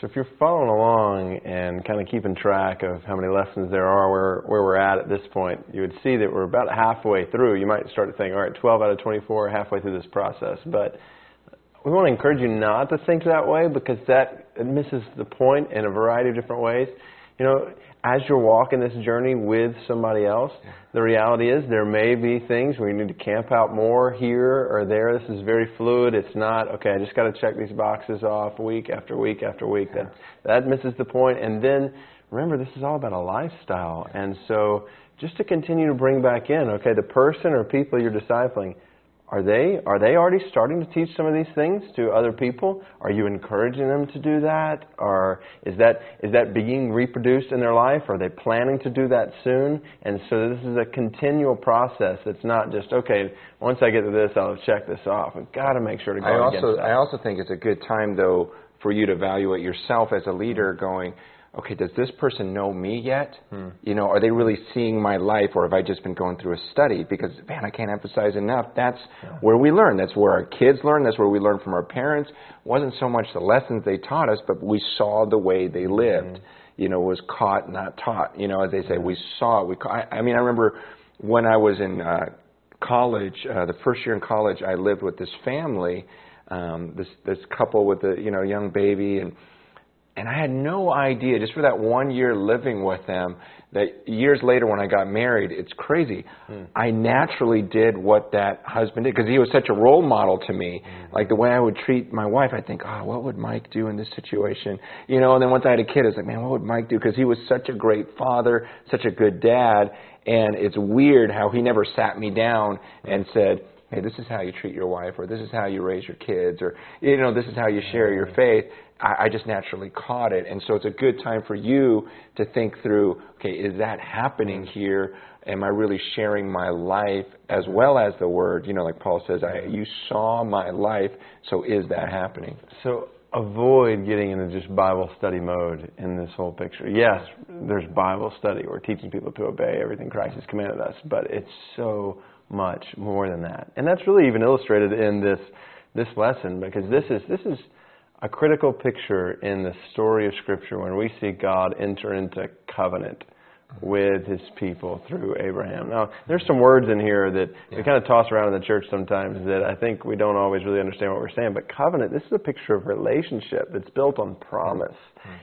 So if you're following along and kind of keeping track of how many lessons there are, where we're at this point, you would see that we're about halfway through. You might start to think, all right, 12 out of 24, halfway through this process. But we want to encourage you not to think that way, because it misses the point in a variety of different ways. You know, as you're walking this journey with somebody else, the reality is there may be things where you need to camp out more here or there. This is very fluid. It's not, okay, I just got to check these boxes off week after week after week. That misses the point. And then, remember, this is all about a lifestyle. And so just to continue to bring back in, okay, the person or people you're discipling, are they already starting to teach some of these things to other people? Are you encouraging them to do that? Or is that being reproduced in their life? Are they planning to do that soon? And so this is a continual process. It's not just, okay, once I get to this, I'll check this off. We've got to make sure to go against that. I also think it's a good time, though, for you to evaluate yourself as a leader going, okay, does this person know me yet? You know, are they really seeing my life, or have I just been going through a study? Because, man, I can't emphasize enough, that's where we learn. That's where our kids learn. That's where we learn from our parents. It wasn't so much the lessons they taught us, but we saw the way they lived. You know, it was caught, not taught. You know, as they say, we saw it. I mean, I remember when I was in college, the first year in college, I lived with this family, this couple with a young baby, and I had no idea, just for that 1 year living with them, that years later when I got married, it's crazy. I naturally did what that husband did, because he was such a role model to me. Like the way I would treat my wife, I'd think, oh, what would Mike do in this situation? You know, and then once I had a kid, I was like, man, what would Mike do? Because he was such a great father, such a good dad, and it's weird how he never sat me down and said, hey, this is how you treat your wife, or this is how you raise your kids, or, you know, this is how you share your faith. I just naturally caught it. And so it's a good time for you to think through, okay, is that happening here? Am I really sharing my life as well as the Word? You know, like Paul says, you saw my life, so is that happening? So avoid getting into just Bible study mode in this whole picture. Yes, there's Bible study. We're teaching people to obey everything Christ has commanded us, but it's so much more than that. And that's really even illustrated in this lesson, because this is a critical picture in the story of Scripture when we see God enter into covenant with His people through Abraham. Now, there's some words in here that we kind of toss around in the church sometimes that I think we don't always really understand what we're saying. But covenant, this is a picture of relationship that's built on promise.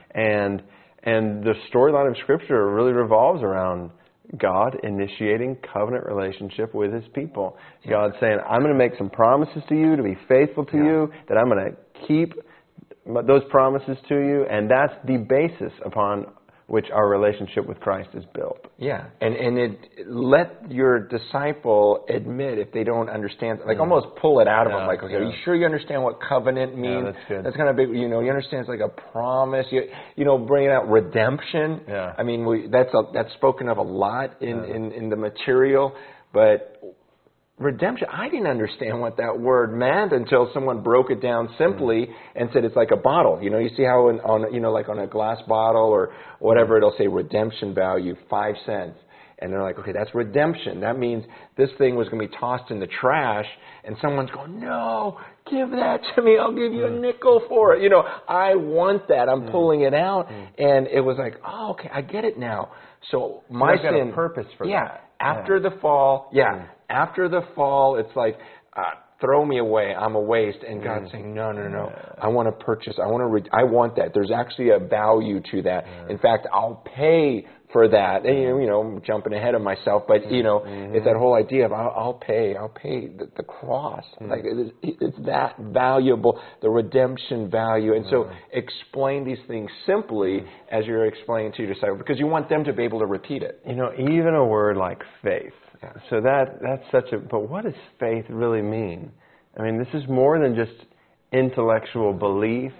And the storyline of Scripture really revolves around God initiating covenant relationship with His people. God saying, I'm going to make some promises to you to be faithful to you, that I'm going to keep those promises to you, and that's the basis upon which our relationship with Christ is built. Yeah, and let your disciple admit if they don't understand, like almost pull it out of them, like, okay, are you sure you understand what covenant means? Yeah, that's good. That's kind of big, you understand it's like a promise, bringing out redemption. Yeah. I mean, that's spoken of a lot in the material, but redemption, I didn't understand what that word meant until someone broke it down simply and said it's like a bottle. You know, you see how like on a glass bottle or whatever, it'll say redemption value, 5 cents. And they're like, okay, that's redemption. That means this thing was going to be tossed in the trash, and someone's going, no, give that to me. I'll give you a nickel for it. You know, I want that. I'm pulling it out. And it was like, oh, okay, I get it now. So my sin. Got a purpose for that. After the fall, after the fall, it's like, throw me away. I'm a waste. And God's saying, no. I want to purchase. I want that. There's actually a value to that. In fact, I'll pay for that. And, I'm jumping ahead of myself, but, it's that whole idea of I'll pay the cross. Like it's that valuable, the redemption value. And so explain these things simply as you're explaining to your disciples, because you want them to be able to repeat it. Even a word like faith. So that's but what does faith really mean? I mean, this is more than just intellectual belief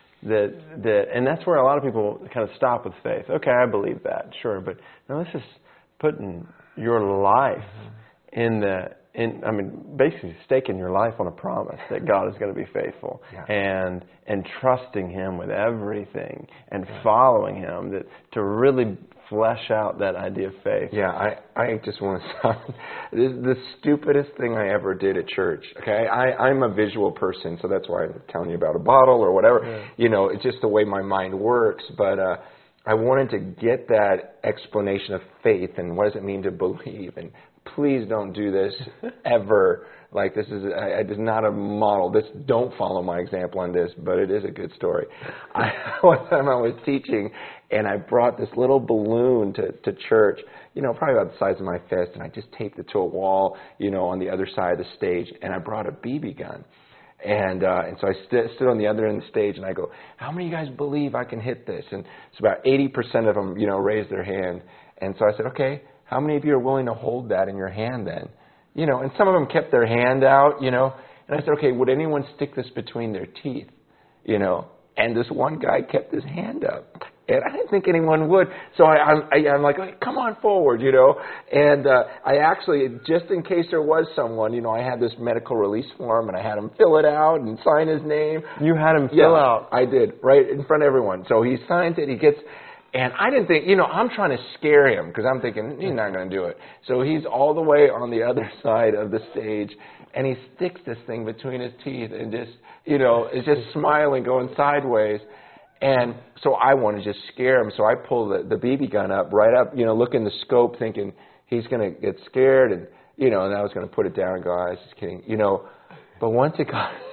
and that's where a lot of people kind of stop with faith. Okay, I believe that, sure, but no, this is putting your life in basically staking your life on a promise that God is going to be faithful, and trusting Him with everything and following Him, that to really flesh out that idea of faith. Yeah, I just want to stop. This is the stupidest thing I ever did at church. Okay, I'm a visual person, so that's why I'm telling you about a bottle or whatever. Yeah. You know, it's just the way my mind works. But I wanted to get that explanation of faith and what does it mean to believe. And please don't do this ever. Like, this is not a model. Don't follow my example on this, but it is a good story. One time I was teaching, and I brought this little balloon to church, you know, probably about the size of my fist, and I just taped it to a wall, you know, on the other side of the stage, and I brought a BB gun. And so I stood on the other end of the stage, and I go, how many of you guys believe I can hit this? And it's about 80% of them, you know, raised their hand. And so I said, okay, how many of you are willing to hold that in your hand then? You know, and some of them kept their hand out, you know. And I said, okay, would anyone stick this between their teeth? You know, and this one guy kept his hand up. And I didn't think anyone would. So I'm like, come on forward, you know. And I actually, just in case there was someone, you know, I had this medical release form, and I had him fill it out and sign his name. You had him fill out? I did, right in front of everyone. So he signs it, he gets... And I didn't think, you know, I'm trying to scare him because I'm thinking he's not going to do it. So he's all the way on the other side of the stage, and he sticks this thing between his teeth and just, you know, is just smiling, going sideways. And so I want to just scare him. So I pull the BB gun up, right up, you know, look in the scope thinking he's going to get scared. And, you know, and I was going to put it down and go, I was just kidding, you know. But once it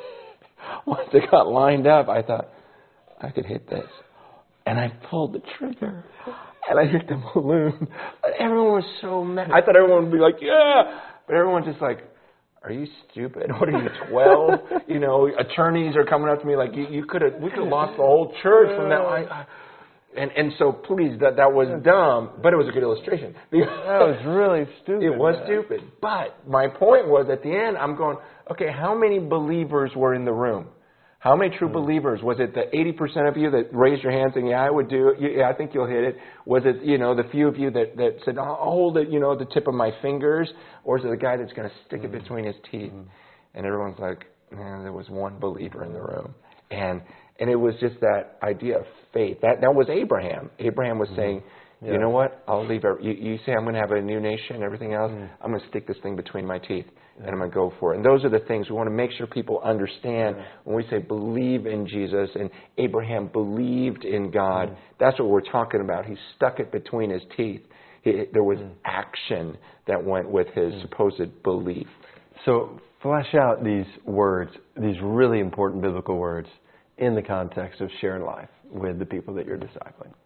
got lined up, I thought, I could hit this. And I pulled the trigger, and I hit the balloon. Everyone was so mad. I thought everyone would be like, yeah. But everyone's just like, are you stupid? What are you, 12? You know, attorneys are coming up to me like, we could have lost the whole church from that. And so please, that was dumb, but it was a good illustration. That was really stupid. It was stupid. But my point was, at the end, I'm going, okay, how many believers were in the room? How many true believers? Was it the 80% of you that raised your hands saying, yeah, I would do it, yeah, I think you'll hit it? Was it, you know, the few of you that said, I'll hold it, you know, at the tip of my fingers? Or is it the guy that's going to stick it between his teeth? And everyone's like, man, there was one believer in the room. And it was just that idea of faith. That was Abraham. Abraham was saying, you know what, I'll leave you say I'm going to have a new nation and everything else. I'm going to stick this thing between my teeth. And I'm going to go for it. And those are the things we want to make sure people understand when we say believe in Jesus and Abraham believed in God. That's what we're talking about. He stuck it between his teeth. There was action that went with his supposed belief. So flesh out these words, these really important biblical words, in the context of sharing life with the people that you're discipling.